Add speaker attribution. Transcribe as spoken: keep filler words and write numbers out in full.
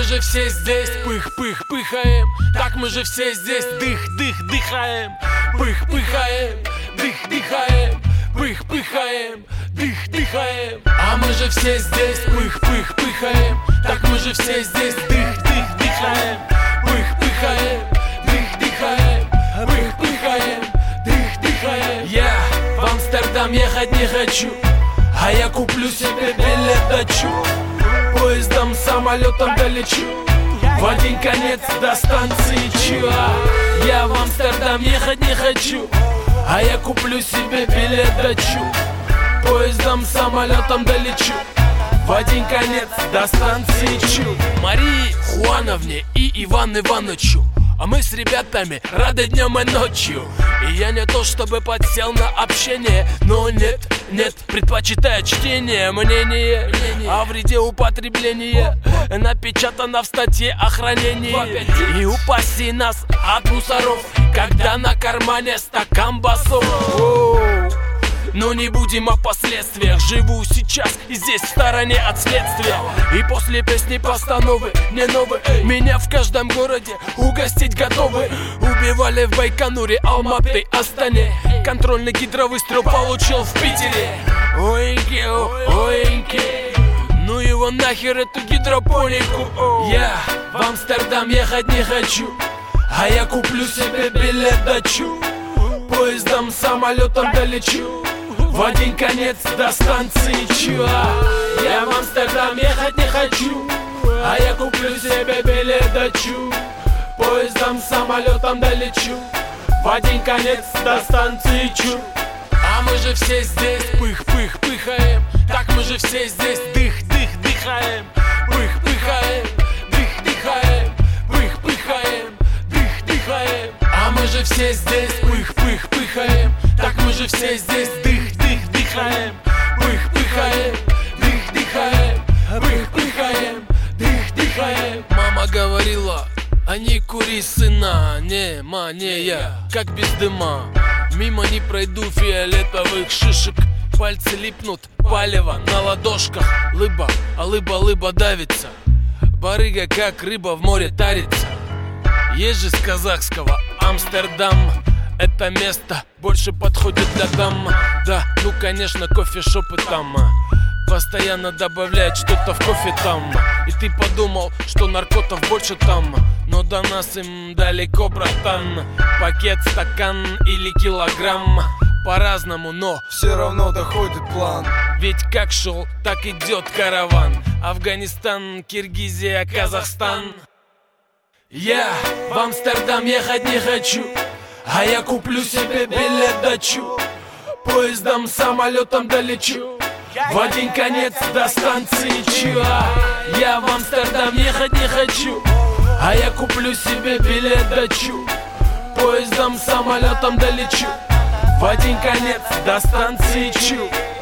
Speaker 1: мы же все здесь, пых-пых-пыхаем. Так мы же все здесь, дых-дых-дыхаем. Пых-пыхаем, дых-дыхаем. Пых-пыхаем, дых-дыхаем. А мы же все здесь, пых-пых-пыхаем. Так мы же все здесь, дых-дых-дыхаем. Пых-пыхаем, дых-дыхаем. Пых-пыхаем, дых-дыхаем. Я в Амстердам ехать не хочу, а я куплю себе билет, дачу. Поездом, самолетом долечу, в один конец до станции Чуа. Я в Амстердам ехать не хочу, а я куплю себе билет, дачу. Поездом, самолетом долечу, в один конец до станции Чу. Марии Хуановне и Ивану Ивановичу, а мы с ребятами рады днем и ночью. И я не то чтобы подсел на общение, но нет, нет, предпочитаю чтение. Мнение о вреде употребления напечатано в статье о хранении. И упаси нас от мусоров, когда на кармане стакан басов. Но не будем о последствиях. Живу сейчас и здесь, в стороне от следствия. И после песни постановы не новые. Меня в каждом городе угостить готовы. Убивали в Байконуре, Алматы, Астане. Контрольный гидровыстрел получил в Питере. Оинки, оинки. Ну его нахер эту гидропонику. Я в Амстердам ехать не хочу, а я куплю себе билет, дачу. Поездом, самолетом долечу, в один конец до станции Чуа. Я в Амстердам ехать не хочу, а я куплю себе билет, дачу. Поездом, самолетом долечу, в один конец до станции Чу. А мы же все здесь, пых-пых-пыхаем. Так мы же все здесь, дых-дых-дыхаем. Пых-пыхаем, дых-дыхаем. Пых-пыхаем, дых-дыхаем. А мы же все здесь, пых-пых-пыхаем. Так мы же все здесь, дых-дых-дыхаем. Пых-пыхаем, дых-дыхаем. Пых-пыхаем, дых-дыхаем. Мама говорила: а не кури, сына, не мания, как без дыма. Мимо не пройду фиолетовых шишек, пальцы липнут, палево на ладошках. Лыба, а лыба-лыба давится, барыга как рыба в море тарится. Есть же с казахского Амстердам, это место больше подходит для дам. Да, ну конечно, кофешопы там постоянно добавляют что-то в кофе там. И ты подумал, что наркотов больше там, но до нас им далеко, братан. Пакет, стакан или килограмм, по-разному, но
Speaker 2: все равно доходит план.
Speaker 1: Ведь как шел, так идет караван. Афганистан, Киргизия, Казахстан. Я в Амстердам ехать не хочу, а я куплю себе билет, дачу. Поездом, самолетом долечу, в один конец до станции Чуа. Я в Амстердам ехать не хочу, а я куплю себе билет, дачу. Поездом, самолетом долечу, в один конец до станции Чу.